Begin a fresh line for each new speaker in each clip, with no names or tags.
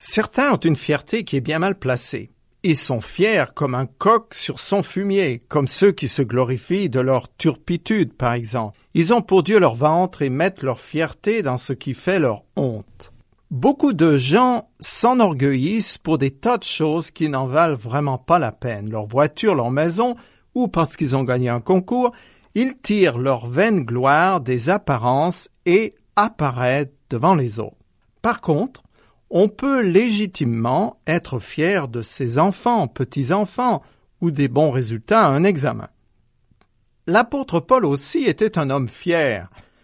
Certains ont une fierté qui est bien mal placée. Ils sont fiers comme un coq sur son fumier, comme ceux qui se glorifient de leur turpitude, par exemple. Ils ont pour Dieu leur ventre et mettent leur fierté dans ce qui fait leur honte. Beaucoup de gens s'enorgueillissent pour des tas de choses qui n'en valent vraiment pas la peine. Leur voiture, leur maison, ou parce qu'ils ont gagné un concours, ils tirent leur vaine gloire des apparences et apparaissent devant les autres. Par contre, on peut légitimement être fier de ses enfants, petits-enfants, ou des bons résultats à un examen. L'apôtre Paul aussi était un homme fier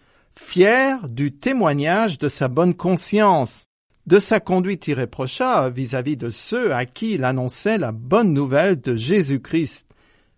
du témoignage de sa bonne conscience, de sa conduite irréprochable vis-à-vis de ceux à qui il annonçait la bonne nouvelle de Jésus-Christ,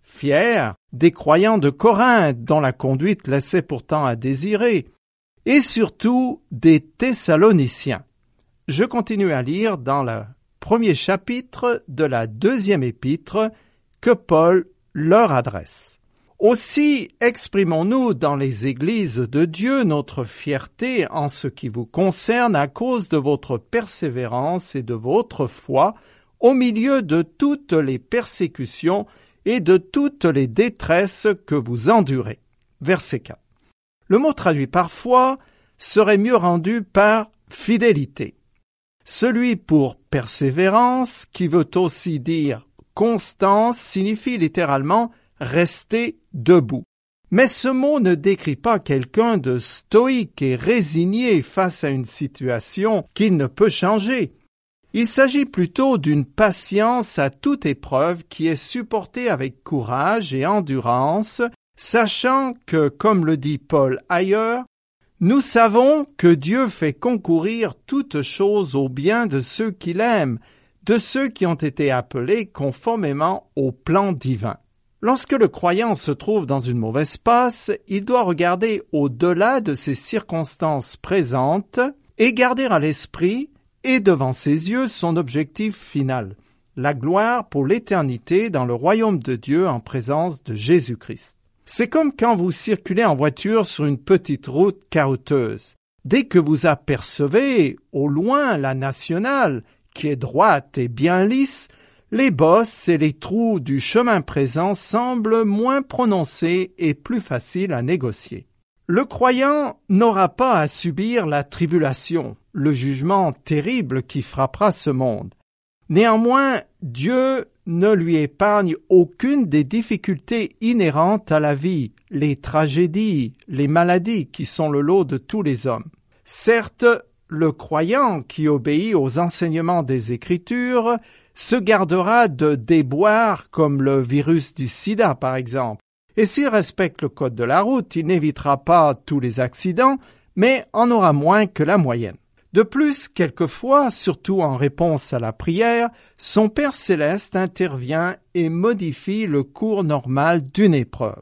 fier des croyants de Corinthe dont la conduite laissait pourtant à désirer, et surtout des Thessaloniciens. Je continue à lire dans le premier chapitre de la deuxième épître que Paul leur adresse. Aussi exprimons-nous dans les églises de Dieu notre fierté en ce qui vous concerne à cause de votre persévérance et de votre foi au milieu de toutes les persécutions et de toutes les détresses que vous endurez. Verset 4. Le mot traduit par foi serait mieux rendu par fidélité. Celui pour persévérance, qui veut aussi dire constance, signifie littéralement rester debout. Mais ce mot ne décrit pas quelqu'un de stoïque et résigné face à une situation qu'il ne peut changer. Il s'agit plutôt d'une patience à toute épreuve qui est supportée avec courage et endurance, sachant que, comme le dit Paul ailleurs, nous savons que Dieu fait concourir toutes choses au bien de ceux qu'il aime, de ceux qui ont été appelés conformément au plan divin. Lorsque le croyant se trouve dans une mauvaise passe, il doit regarder au-delà de ses circonstances présentes et garder à l'esprit et devant ses yeux son objectif final, la gloire pour l'éternité dans le royaume de Dieu en présence de Jésus-Christ. C'est comme quand vous circulez en voiture sur une petite route caillouteuse. Dès que vous apercevez au loin la nationale, qui est droite et bien lisse, les bosses et les trous du chemin présent semblent moins prononcés et plus faciles à négocier. Le croyant n'aura pas à subir la tribulation, le jugement terrible qui frappera ce monde. Néanmoins, Dieu ne lui épargne aucune des difficultés inhérentes à la vie, les tragédies, les maladies qui sont le lot de tous les hommes. Certes, le croyant qui obéit aux enseignements des Écritures se gardera de déboires comme le virus du sida par exemple. Et s'il respecte le code de la route, il n'évitera pas tous les accidents, mais en aura moins que la moyenne. De plus, quelquefois, surtout en réponse à la prière, son Père céleste intervient et modifie le cours normal d'une épreuve.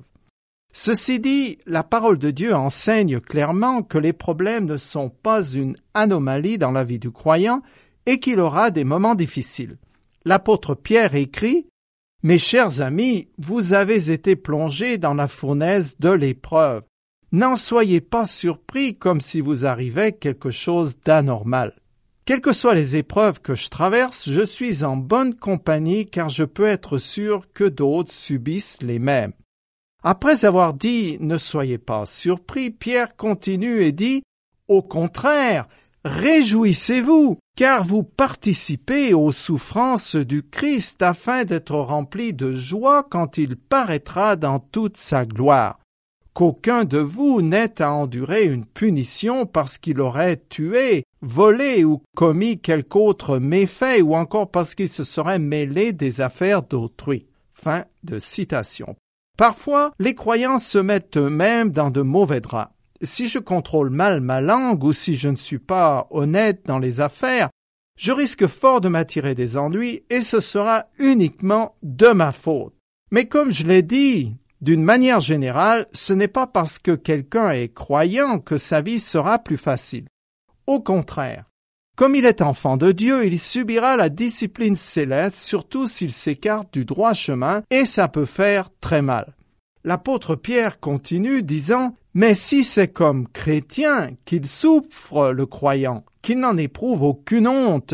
Ceci dit, la parole de Dieu enseigne clairement que les problèmes ne sont pas une anomalie dans la vie du croyant et qu'il aura des moments difficiles. L'apôtre Pierre écrit « Mes chers amis, vous avez été plongés dans la fournaise de l'épreuve. N'en soyez pas surpris comme si vous arrivait quelque chose d'anormal. Quelles que soient les épreuves que je traverse, je suis en bonne compagnie car je peux être sûr que d'autres subissent les mêmes. » Après avoir dit « Ne soyez pas surpris », Pierre continue et dit « Au contraire, réjouissez-vous, car vous participez aux souffrances du Christ afin d'être remplis de joie quand il paraîtra dans toute sa gloire. Qu'aucun de vous n'ait à endurer une punition parce qu'il aurait tué, volé ou commis quelque autre méfait ou encore parce qu'il se serait mêlé des affaires d'autrui. » Fin de citation. Parfois, les croyants se mettent eux-mêmes dans de mauvais draps. Si je contrôle mal ma langue ou si je ne suis pas honnête dans les affaires, je risque fort de m'attirer des ennuis et ce sera uniquement de ma faute. Mais comme je l'ai dit, d'une manière générale, ce n'est pas parce que quelqu'un est croyant que sa vie sera plus facile. Au contraire, comme il est enfant de Dieu, il subira la discipline céleste, surtout s'il s'écarte du droit chemin, et ça peut faire très mal. L'apôtre Pierre continue disant « Mais si c'est comme chrétien qu'il souffre le croyant, qu'il n'en éprouve aucune honte,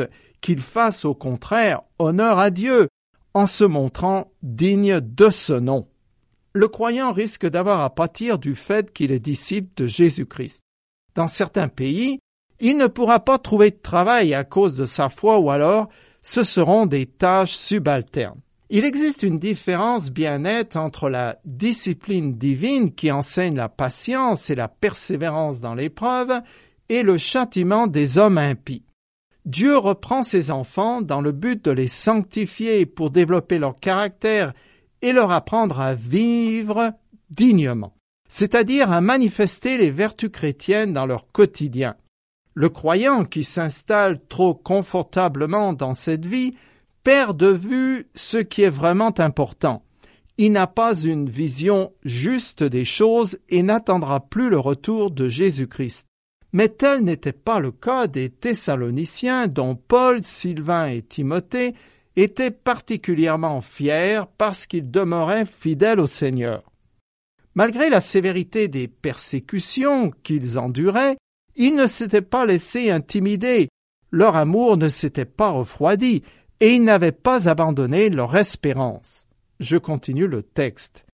qu'il fasse au contraire honneur à Dieu, en se montrant digne de ce nom. Le croyant risque d'avoir à pâtir du fait qu'il est disciple de Jésus-Christ. Dans certains pays, il ne pourra pas trouver de travail à cause de sa foi ou alors ce seront des tâches subalternes. Il existe une différence bien nette entre la discipline divine qui enseigne la patience et la persévérance dans l'épreuve et le châtiment des hommes impies. Dieu reprend ses enfants dans le but de les sanctifier pour développer leur caractère et leur apprendre à vivre dignement, c'est-à-dire à manifester les vertus chrétiennes dans leur quotidien. Le croyant qui s'installe trop confortablement dans cette vie perd de vue ce qui est vraiment important. Il n'a pas une vision juste des choses et n'attendra plus le retour de Jésus-Christ. Mais tel n'était pas le cas des Thessaloniciens dont Paul, Sylvain et Timothée étaient particulièrement fiers parce qu'ils demeuraient fidèles au Seigneur. Malgré la sévérité des persécutions qu'ils enduraient, ils ne s'étaient pas laissés intimider, leur amour ne s'était pas refroidi et ils n'avaient pas abandonné leur espérance. Je continue le texte.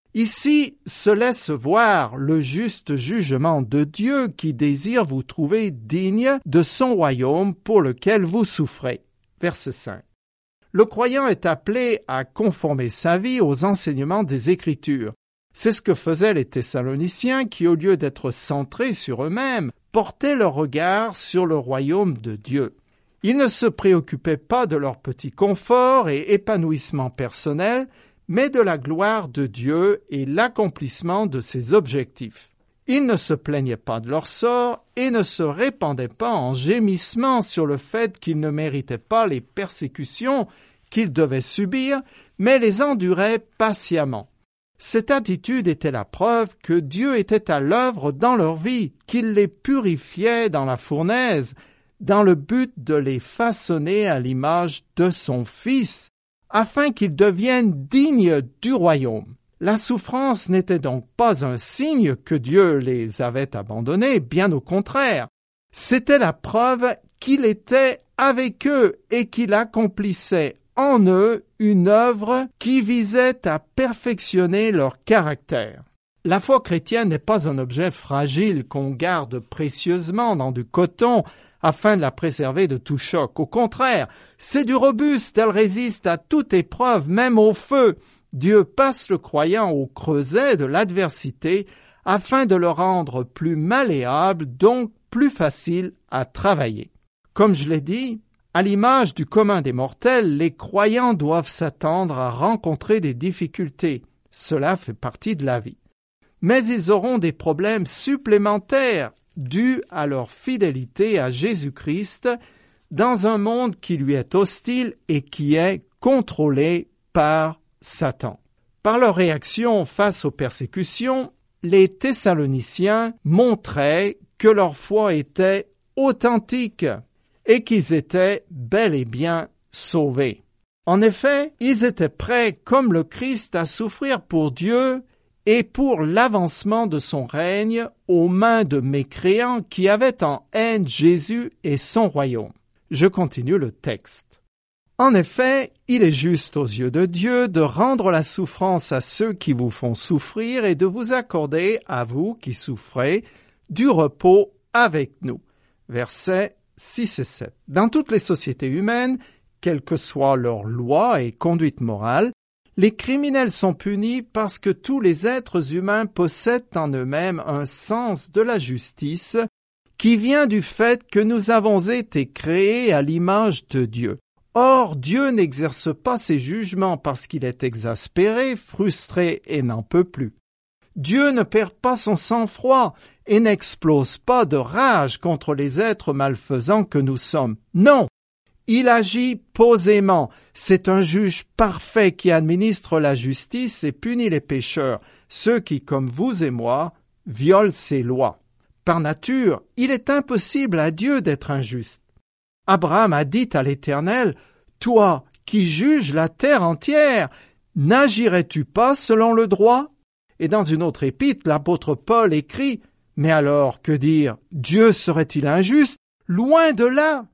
Ici se laisse voir le juste jugement de Dieu qui désire vous trouver digne de son royaume pour lequel vous souffrez. Verset 5. Le croyant est appelé à conformer sa vie aux enseignements des Écritures. C'est ce que faisaient les Thessaloniciens qui, au lieu d'être centrés sur eux-mêmes, portaient leur regard sur le royaume de Dieu. Ils ne se préoccupaient pas de leur petit confort et épanouissement personnel, mais de la gloire de Dieu et l'accomplissement de ses objectifs. Ils ne se plaignaient pas de leur sort et ne se répandaient pas en gémissements sur le fait qu'ils ne méritaient pas les persécutions qu'ils devaient subir, mais les enduraient patiemment. Cette attitude était la preuve que Dieu était à l'œuvre dans leur vie, qu'il les purifiait dans la fournaise, dans le but de les façonner à l'image de son Fils, afin qu'ils deviennent dignes du royaume. La souffrance n'était donc pas un signe que Dieu les avait abandonnés, bien au contraire. C'était la preuve qu'il était avec eux et qu'il accomplissait en eux une œuvre qui visait à perfectionner leur caractère. La foi chrétienne n'est pas un objet fragile qu'on garde précieusement dans du coton afin de la préserver de tout choc. Au contraire, c'est du robuste, elle résiste à toute épreuve, même au feu. Dieu passe le croyant au creuset de l'adversité afin de le rendre plus malléable, donc plus facile à travailler. Comme je l'ai dit, à l'image du commun des mortels, les croyants doivent s'attendre à rencontrer des difficultés. Cela fait partie de la vie. Mais ils auront des problèmes supplémentaires dus à leur fidélité à Jésus-Christ dans un monde qui lui est hostile et qui est contrôlé par Satan. Par leur réaction face aux persécutions, les Thessaloniciens montraient que leur foi était authentique et qu'ils étaient bel et bien sauvés. En effet, ils étaient prêts, comme le Christ, à souffrir pour Dieu et pour l'avancement de son règne aux mains de mécréants qui avaient en haine Jésus et son royaume. Je continue le texte. En effet, il est juste aux yeux de Dieu de rendre la souffrance à ceux qui vous font souffrir et de vous accorder, à vous qui souffrez, du repos avec nous. Versets 6 et 7. Dans toutes les sociétés humaines, quelles que soient leurs lois et conduites morales, les criminels sont punis parce que tous les êtres humains possèdent en eux-mêmes un sens de la justice qui vient du fait que nous avons été créés à l'image de Dieu. Or, Dieu n'exerce pas ses jugements parce qu'il est exaspéré, frustré et n'en peut plus. Dieu ne perd pas son sang-froid et n'explose pas de rage contre les êtres malfaisants que nous sommes. Non! Il agit posément. C'est un juge parfait qui administre la justice et punit les pécheurs, ceux qui, comme vous et moi, violent ses lois. Par nature, il est impossible à Dieu d'être injuste. Abraham a dit à l'Éternel, « Toi qui juges la terre entière, n'agirais-tu pas selon le droit ?» Et dans une autre épître, l'apôtre Paul écrit, « Mais alors, que dire? Dieu serait-il injuste? Loin de là!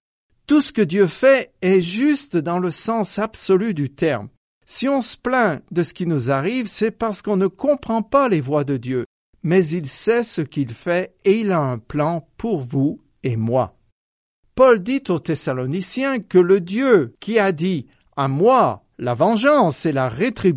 Tout ce que Dieu fait est juste dans le sens absolu du terme. Si on se plaint de ce qui nous arrive, c'est parce qu'on ne comprend pas les voies de Dieu, mais il sait ce qu'il fait et il a un plan pour vous et moi. Paul dit aux Thessaloniciens que le Dieu qui a dit « À moi la vengeance et la rétribution »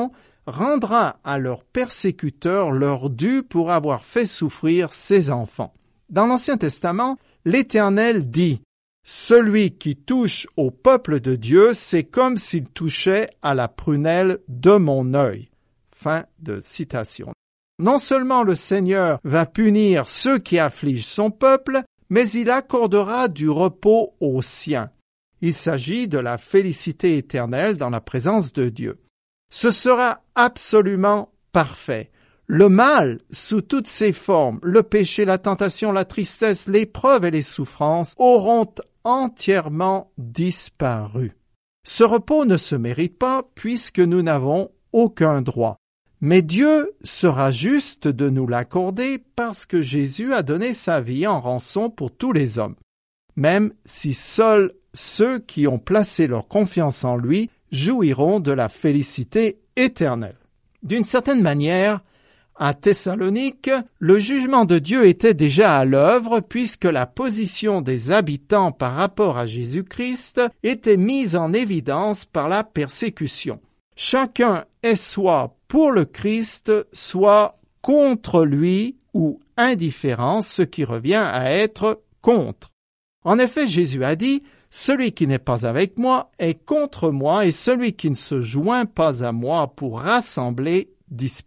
rendra à leurs persécuteurs leur dû pour avoir fait souffrir ses enfants. Dans l'Ancien Testament, l'Éternel dit « Celui qui touche au peuple de Dieu, c'est comme s'il touchait à la prunelle de mon œil. » Fin de citation. Non seulement le Seigneur va punir ceux qui affligent son peuple, mais il accordera du repos aux siens. Il s'agit de la félicité éternelle dans la présence de Dieu. Ce sera absolument parfait. Le mal, sous toutes ses formes, le péché, la tentation, la tristesse, l'épreuve et les souffrances, auront entièrement disparu. Ce repos ne se mérite pas puisque nous n'avons aucun droit. Mais Dieu sera juste de nous l'accorder parce que Jésus a donné sa vie en rançon pour tous les hommes, même si seuls ceux qui ont placé leur confiance en lui jouiront de la félicité éternelle. D'une certaine manière, à Thessalonique, le jugement de Dieu était déjà à l'œuvre puisque la position des habitants par rapport à Jésus-Christ était mise en évidence par la persécution. Chacun est soit pour le Christ, soit contre lui ou indifférent, ce qui revient à être contre. En effet, Jésus a dit « Celui qui n'est pas avec moi est contre moi et celui qui ne se joint pas à moi pour rassembler disperse. »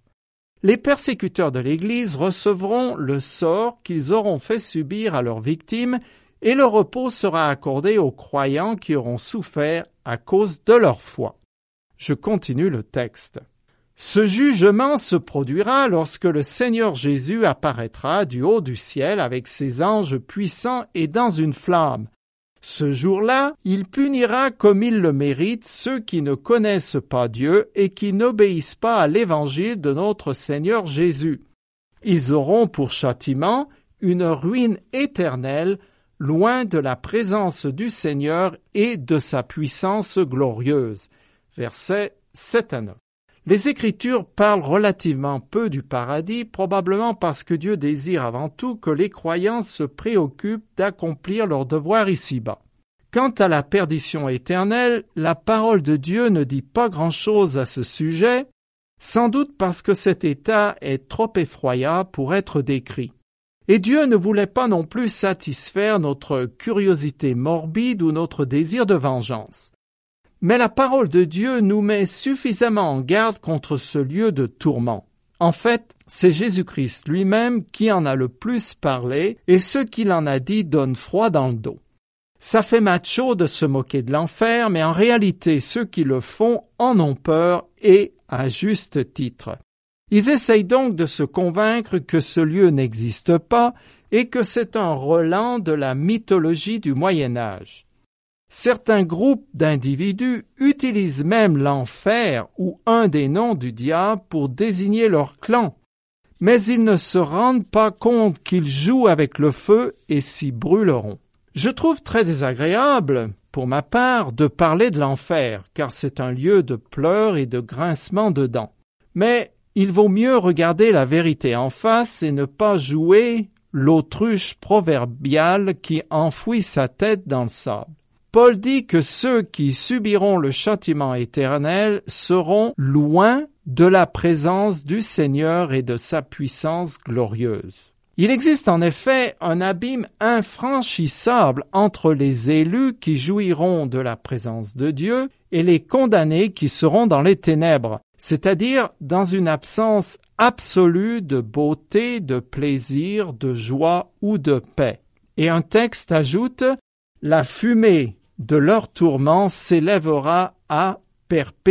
Les persécuteurs de l'Église recevront le sort qu'ils auront fait subir à leurs victimes et le repos sera accordé aux croyants qui auront souffert à cause de leur foi. Je continue le texte. Ce jugement se produira lorsque le Seigneur Jésus apparaîtra du haut du ciel avec ses anges puissants et dans une flamme. Ce jour-là, il punira comme il le mérite ceux qui ne connaissent pas Dieu et qui n'obéissent pas à l'évangile de notre Seigneur Jésus. Ils auront pour châtiment une ruine éternelle, loin de la présence du Seigneur et de sa puissance glorieuse. Versets 7 à 9. Les Écritures parlent relativement peu du paradis, probablement parce que Dieu désire avant tout que les croyants se préoccupent d'accomplir leur devoir ici-bas. Quant à la perdition éternelle, la parole de Dieu ne dit pas grand-chose à ce sujet, sans doute parce que cet état est trop effroyable pour être décrit. Et Dieu ne voulait pas non plus satisfaire notre curiosité morbide ou notre désir de vengeance. Mais la parole de Dieu nous met suffisamment en garde contre ce lieu de tourment. En fait, c'est Jésus-Christ lui-même qui en a le plus parlé et ce qu'il en a dit donne froid dans le dos. Ça fait macho de se moquer de l'enfer, mais en réalité, ceux qui le font en ont peur et à juste titre. Ils essayent donc de se convaincre que ce lieu n'existe pas et que c'est un relent de la mythologie du Moyen Âge. Certains groupes d'individus utilisent même l'enfer ou un des noms du diable pour désigner leur clan, mais ils ne se rendent pas compte qu'ils jouent avec le feu et s'y brûleront. Je trouve très désagréable, pour ma part, de parler de l'enfer, car c'est un lieu de pleurs et de grincements de dents. Mais il vaut mieux regarder la vérité en face et ne pas jouer l'autruche proverbiale qui enfouit sa tête dans le sable. Paul dit que ceux qui subiront le châtiment éternel seront loin de la présence du Seigneur et de sa puissance glorieuse. Il existe en effet un abîme infranchissable entre les élus qui jouiront de la présence de Dieu et les condamnés qui seront dans les ténèbres, c'est-à-dire dans une absence absolue de beauté, de plaisir, de joie ou de paix. Et un texte ajoute « La fumée de leur tourment s'élèvera à perpétuité. »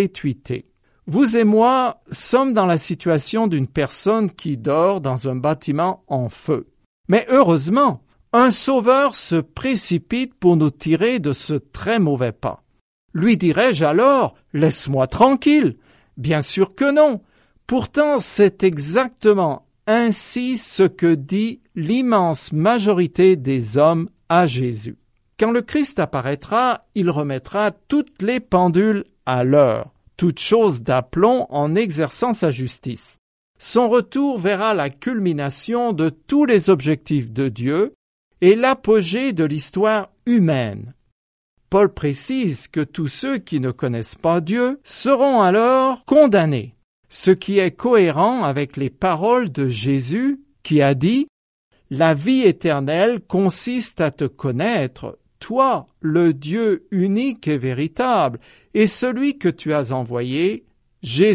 Vous et moi sommes dans la situation d'une personne qui dort dans un bâtiment en feu. Mais heureusement, un sauveur se précipite pour nous tirer de ce très mauvais pas. Lui dirais-je alors « Laisse-moi tranquille ». Bien sûr que non. Pourtant, c'est exactement ainsi ce que dit l'immense majorité des hommes à Jésus. Quand le Christ apparaîtra, il remettra toutes les pendules à l'heure, toute chose d'aplomb en exerçant sa justice. Son retour verra la culmination de tous les objectifs de Dieu et l'apogée de l'histoire humaine. Paul précise que tous ceux qui ne connaissent pas Dieu seront alors condamnés, ce qui est cohérent avec les paroles de Jésus qui a dit « La vie éternelle consiste à te connaître, toi, le Dieu unique et véritable, et celui que tu as envoyé, Jésus-Christ. »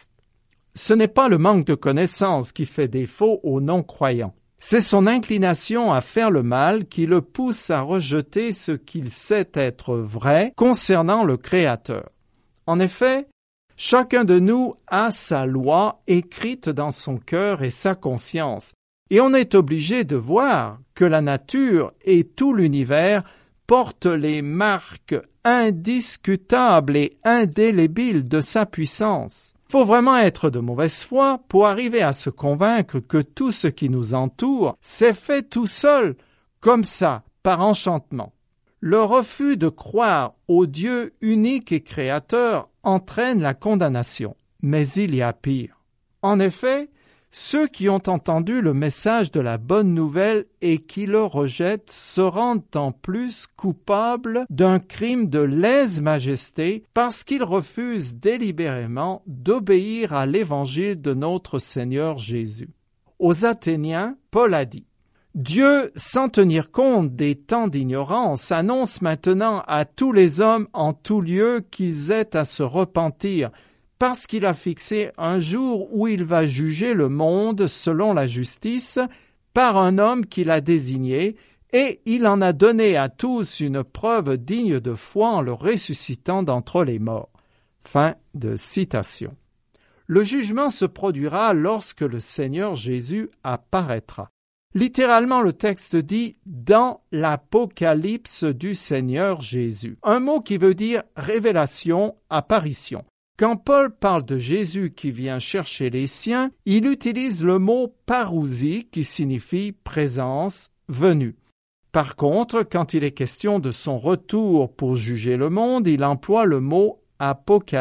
Ce n'est pas le manque de connaissance qui fait défaut aux non-croyants. C'est son inclination à faire le mal qui le pousse à rejeter ce qu'il sait être vrai concernant le Créateur. En effet, chacun de nous a sa loi écrite dans son cœur et sa conscience, et on est obligé de voir que la nature et tout l'univers portent les marques indiscutables et indélébiles de sa puissance. Il faut vraiment être de mauvaise foi pour arriver à se convaincre que tout ce qui nous entoure s'est fait tout seul, comme ça, par enchantement. Le refus de croire au Dieu unique et créateur entraîne la condamnation, mais il y a pire. En effet, ceux qui ont entendu le message de la bonne nouvelle et qui le rejettent se rendent en plus coupables d'un crime de lèse-majesté parce qu'ils refusent délibérément d'obéir à l'évangile de notre Seigneur Jésus. Aux Athéniens, Paul a dit « Dieu, sans tenir compte des temps d'ignorance, annonce maintenant à tous les hommes en tout lieu qu'ils aient à se repentir, parce qu'il a fixé un jour où il va juger le monde selon la justice par un homme qu'il a désigné, et il en a donné à tous une preuve digne de foi en le ressuscitant d'entre les morts. » Fin de citation. Le jugement se produira lorsque le Seigneur Jésus apparaîtra. Littéralement, le texte dit « dans l'Apocalypse du Seigneur Jésus », un mot qui veut dire révélation, apparition. Quand Paul parle de Jésus qui vient chercher les siens, il utilise le mot « parousie » qui signifie « présence, venue ». Par contre, quand il est question de son retour pour juger le monde, il emploie le mot « apocalypse ».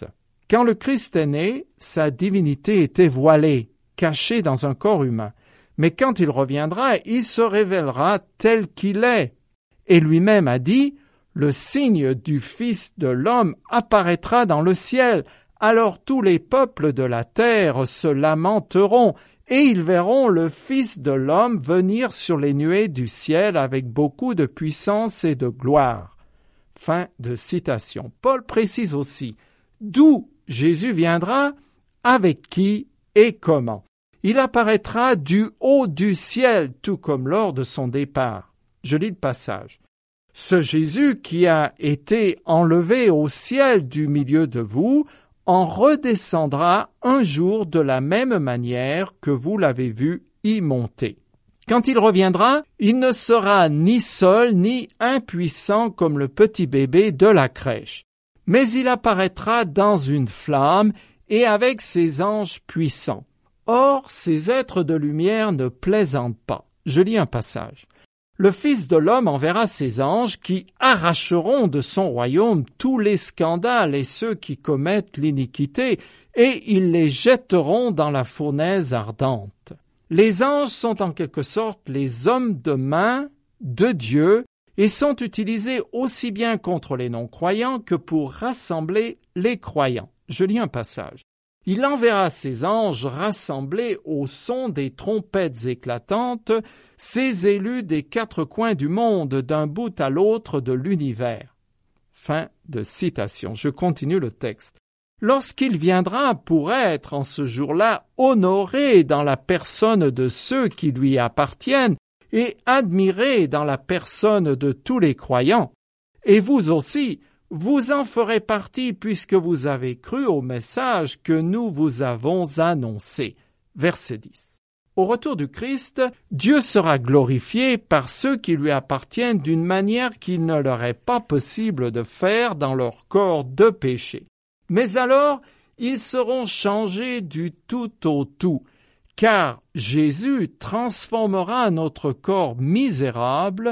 Quand le Christ est né, sa divinité était voilée, cachée dans un corps humain. Mais quand il reviendra, il se révélera tel qu'il est. Et lui-même a dit « Le signe du Fils de l'homme apparaîtra dans le ciel. Alors tous les peuples de la terre se lamenteront, et ils verront le Fils de l'homme venir sur les nuées du ciel avec beaucoup de puissance et de gloire. » Fin de citation. Paul précise aussi d'où Jésus viendra, avec qui et comment. Il apparaîtra du haut du ciel, tout comme lors de son départ. Je lis le passage. Ce Jésus qui a été enlevé au ciel du milieu de vous, en redescendra un jour de la même manière que vous l'avez vu y monter. Quand il reviendra, il ne sera ni seul ni impuissant comme le petit bébé de la crèche, mais il apparaîtra dans une flamme et avec ses anges puissants. Or, ces êtres de lumière ne plaisantent pas. Je lis un passage. Le Fils de l'homme enverra ses anges qui arracheront de son royaume tous les scandales et ceux qui commettent l'iniquité, et ils les jetteront dans la fournaise ardente. Les anges sont en quelque sorte les hommes de main de Dieu et sont utilisés aussi bien contre les non-croyants que pour rassembler les croyants. Je lis un passage. Il enverra ses anges rassemblés au son des trompettes éclatantes, ses élus des quatre coins du monde, d'un bout à l'autre de l'univers. Fin de citation. Je continue le texte. Lorsqu'il viendra pour être en ce jour-là honoré dans la personne de ceux qui lui appartiennent et admiré dans la personne de tous les croyants, et vous aussi, vous en ferez partie puisque vous avez cru au message que nous vous avons annoncé. Verset 10. Au retour du Christ, Dieu sera glorifié par ceux qui lui appartiennent d'une manière qu'il ne leur est pas possible de faire dans leur corps de péché. Mais alors, ils seront changés du tout au tout, car Jésus transformera notre corps misérable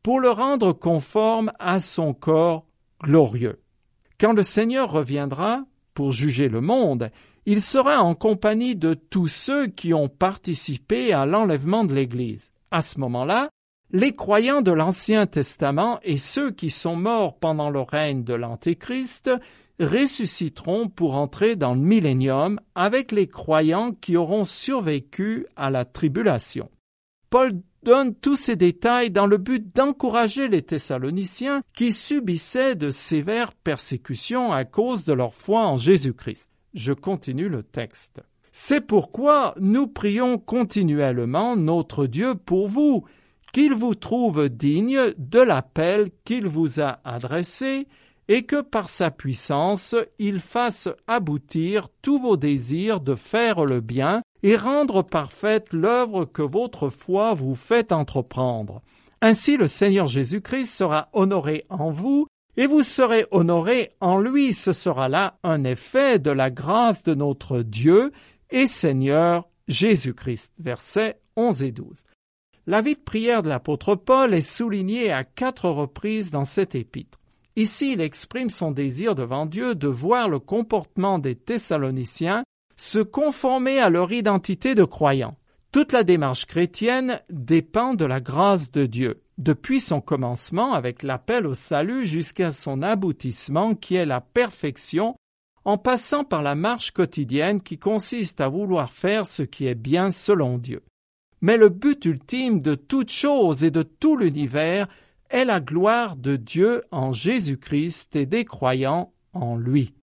pour le rendre conforme à son corps glorieux. Quand le Seigneur reviendra pour juger le monde, il sera en compagnie de tous ceux qui ont participé à l'enlèvement de l'Église. À ce moment-là, les croyants de l'Ancien Testament et ceux qui sont morts pendant le règne de l'Antéchrist ressusciteront pour entrer dans le millénium avec les croyants qui auront survécu à la tribulation. Paul donne tous ces détails dans le but d'encourager les Thessaloniciens qui subissaient de sévères persécutions à cause de leur foi en Jésus-Christ. Je continue le texte. C'est pourquoi nous prions continuellement notre Dieu pour vous, qu'il vous trouve digne de l'appel qu'il vous a adressé et que par sa puissance, il fasse aboutir tous vos désirs de faire le bien et rendre parfaite l'œuvre que votre foi vous fait entreprendre. Ainsi le Seigneur Jésus-Christ sera honoré en vous et vous serez honorés en lui. Ce sera là un effet de la grâce de notre Dieu et Seigneur Jésus-Christ. Versets 11 et 12. La vie de prière de l'apôtre Paul est soulignée à 4 reprises dans cet épître. Ici, il exprime son désir devant Dieu de voir le comportement des Thessaloniciens se conformer à leur identité de croyants. Toute la démarche chrétienne dépend de la grâce de Dieu, depuis son commencement avec l'appel au salut jusqu'à son aboutissement qui est la perfection, en passant par la marche quotidienne qui consiste à vouloir faire ce qui est bien selon Dieu. Mais le but ultime de toute chose et de tout l'univers est la gloire de Dieu en Jésus-Christ et des croyants en lui.